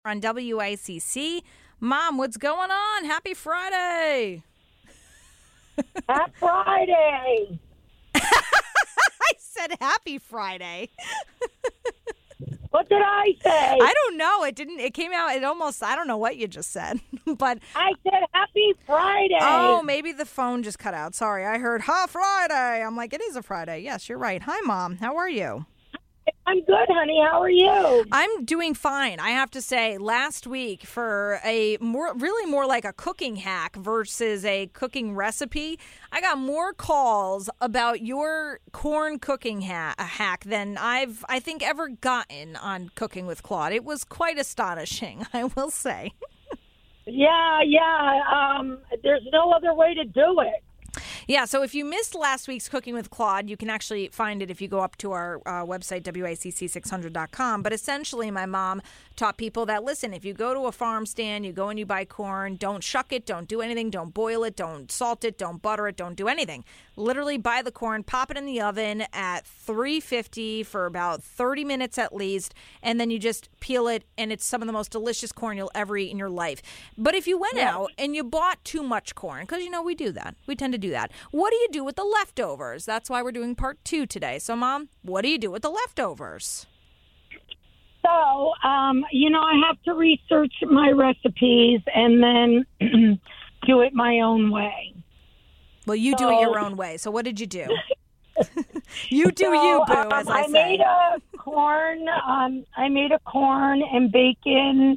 on WICC. Mom, what's going on? Happy Friday. Happy Friday. I said happy Friday. What did I say? I don't know. It came out, I don't know what you just said. But I said happy Friday. oh, maybe the phone just cut out. Sorry, I heard, Friday. I'm like, it is a Friday. Yes, you're right. Hi, Mom. How are you? I'm good, honey. How are you? I'm doing fine. I have to say, last week for a really more like a cooking hack versus a cooking recipe, I got more calls about your corn cooking hack than I think ever gotten on Cooking with Claude. It was quite astonishing, I will say. Yeah. There's no other way to do it. Yeah, so if you missed last week's Cooking with Claude, you can actually find it if you go up to our website, WICC600.com. But essentially, my mom taught people that, listen, if you go to a farm stand, you go and you buy corn, don't shuck it, don't do anything, don't boil it, don't salt it, don't butter it, don't do anything. Literally buy the corn, pop it in the oven at 350 for about 30 minutes at least, and then you just peel it, and it's some of the most delicious corn you'll ever eat in your life. But if you went out and you bought too much corn, because, we do that. We tend to do that. What do you do with the leftovers? That's why we're doing part 2 today. So, Mom, what do you do with the leftovers? So, I have to research my recipes and then do it my own way. Well, you do it your own way. So what did you do? You do you, boo, as I say. Made a corn. I made a corn and bacon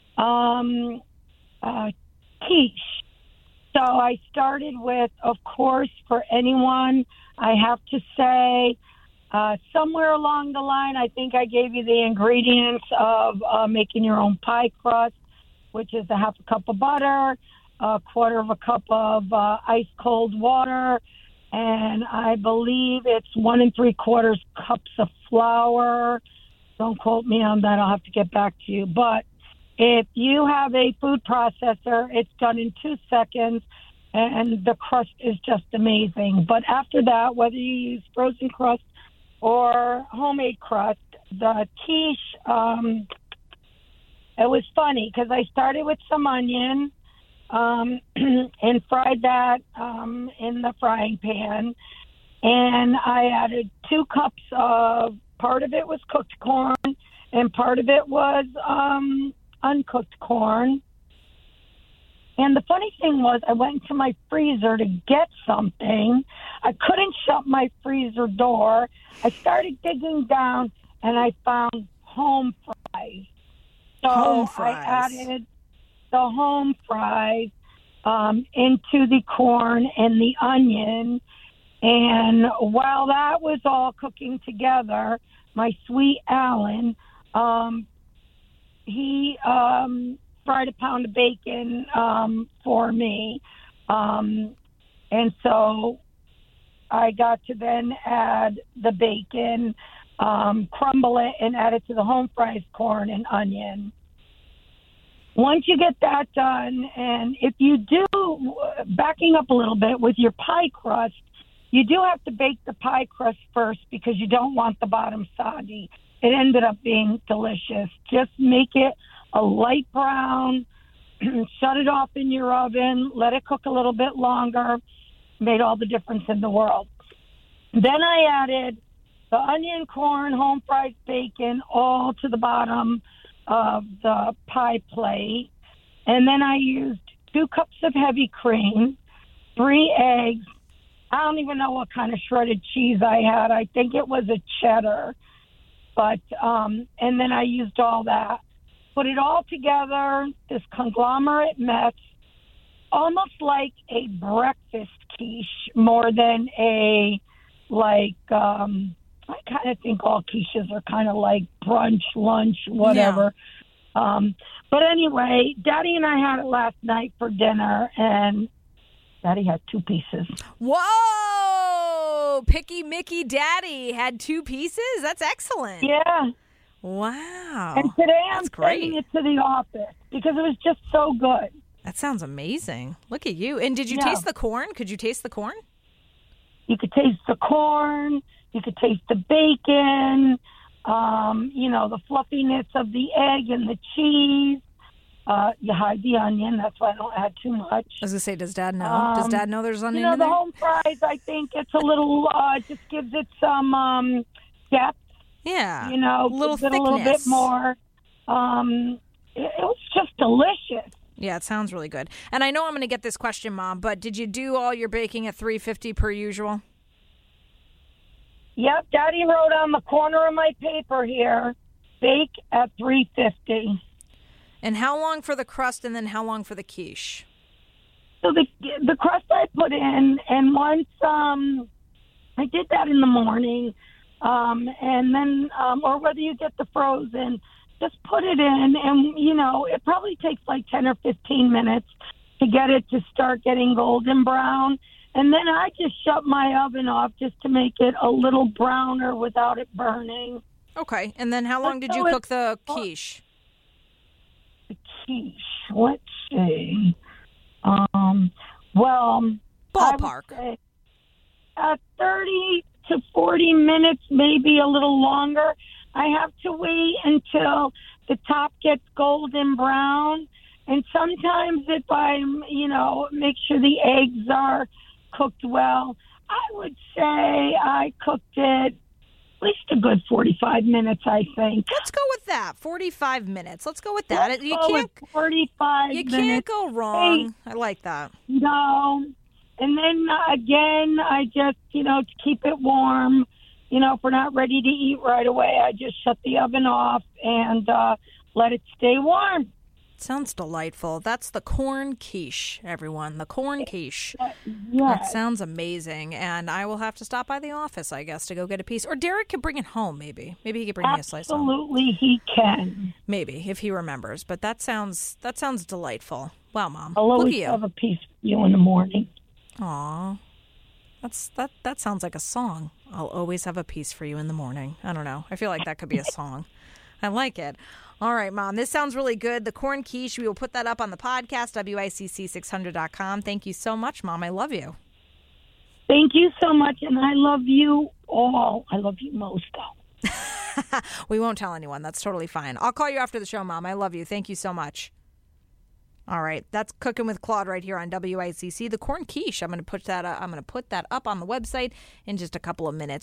quiche. So I started with, of course, for anyone, I have to say, somewhere along the line, I think I gave you the ingredients of making your own pie crust, which is a half a cup of butter, a quarter of a cup of ice cold water, and I believe it's 1 3/4 cups of flour. Don't quote me on that. I'll have to get back to you. But if you have a food processor, it's done in 2 seconds, and the crust is just amazing. But after that, whether you use frozen crust or homemade crust, the quiche, it was funny because I started with some onion and fried that in the frying pan. And I added 2 cups of, part of it was cooked corn and part of it was uncooked corn. And the funny thing was, I went into my freezer to get something. I couldn't shut my freezer door. I started digging down, and I found home fries. So I added the home fries into the corn and the onion. And while that was all cooking together, my sweet Alan, he fried a pound of bacon for me. And so I got to then add the bacon, crumble it, and add it to the home fries, corn, and onion. Once you get that done, and if you do, backing up a little bit with your pie crust, you do have to bake the pie crust first because you don't want the bottom soggy. It ended up being delicious. Just make it a light brown, shut it off in your oven, let it cook a little bit longer, made all the difference in the world. Then I added the onion, corn, home fried bacon, all to the bottom of the pie plate. And then I used 2 cups of heavy cream, 3 eggs. I don't even know what kind of shredded cheese I had. I think it was a cheddar. But, and then I used all that. Put it all together, this conglomerate mess, almost like a breakfast quiche more than a, I kind of think all quiches are kind of like brunch, lunch, whatever. Yeah. But anyway, Daddy and I had it last night for dinner, and Daddy had 2 pieces. Whoa! Picky Mickey Daddy had 2 pieces? That's excellent. Yeah. Wow. And today I'm sending it to the office because it was just so good. That sounds amazing. Look at you. And did you taste the corn? Could you taste the corn? You could taste the corn. You could taste the bacon. The fluffiness of the egg and the cheese. You hide the onion. That's why I don't add too much. I was going to say, does Dad know? Does Dad know there's onion in the there? home fries, I think it's a little, just gives it some depth. Yeah. A little thickness. A little bit more. It was just delicious. Yeah, it sounds really good. And I know I'm going to get this question, Mom, but did you do all your baking at 350 per usual? Yep, Daddy wrote on the corner of my paper here, bake at 350. And how long for the crust, and then how long for the quiche? So the crust I put in, and once I did that in the morning, and then or whether you get the frozen, just put it in, and it probably takes like 10 or 15 minutes to get it to start getting golden brown, and then I just shut my oven off just to make it a little browner without it burning. Okay, and then how long did you cook the quiche? Quiche. Let's see. Ballpark. I would say 30 to 40 minutes, maybe a little longer. I have to wait until the top gets golden brown. And sometimes if I'm, make sure the eggs are cooked well, I would say I cooked it at least a good 45 minutes, I think. Let's go with that. 45 minutes. Let's go with that. Let's go with 45 minutes. You can't go wrong. I like that. No. And then again, I just, to keep it warm, if we're not ready to eat right away, I just shut the oven off and let it stay warm. Sounds delightful. That's the corn quiche, everyone. The corn quiche. Yes. That sounds amazing. And I will have to stop by the office, I guess, to go get a piece. Or Derek could bring it home, maybe. Maybe he could bring me a slice home. Absolutely, he can. Maybe, if he remembers. But that sounds delightful. Wow, Mom. I'll Look always at you. have a piece for you in the morning. Aw. That sounds like a song. I'll always have a piece for you in the morning. I don't know. I feel like that could be a song. I like it. All right, Mom. This sounds really good. The corn quiche, we will put that up on the podcast, WICC600.com. Thank you so much, Mom. I love you. Thank you so much, and I love you all. I love you most, though. We won't tell anyone. That's totally fine. I'll call you after the show, Mom. I love you. Thank you so much. All right, that's Cooking with Claude right here on WICC. The corn quiche. I'm going to put that up on the website in just a couple of minutes.